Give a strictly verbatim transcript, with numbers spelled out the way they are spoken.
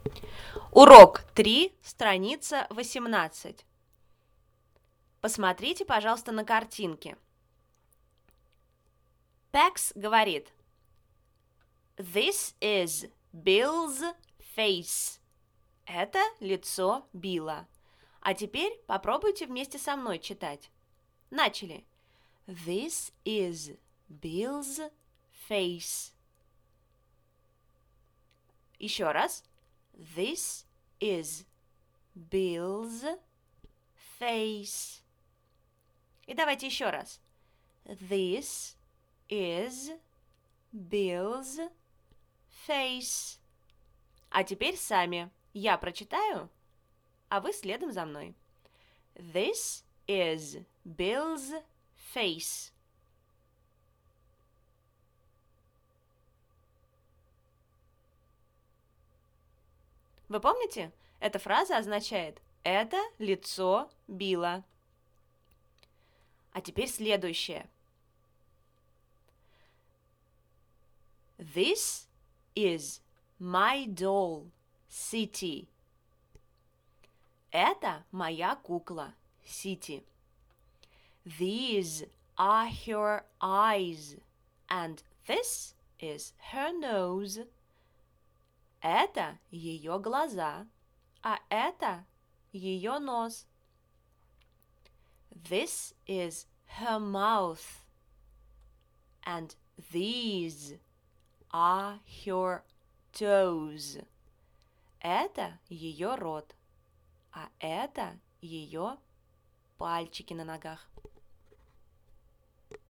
Урок три, страница восемнадцать. Посмотрите, пожалуйста, на картинки. Пэкс говорит: This is Bill's face. Это лицо Билла. А теперь попробуйте вместе со мной читать. Начали. This is Bill's face. Еще раз. This is Bill's face. И давайте еще раз. This is Bill's face. А теперь сами. Я прочитаю, а вы следом за мной. This is Bill's face. Вы помните? Эта фраза означает «это лицо Билла». А теперь следующее. This is my doll, City. Это моя кукла, City. These are her eyes, and this is her nose. Это ее глаза, а это ее нос. This is her mouth, and these are her toes. Это ее рот, а это ее пальчики на ногах.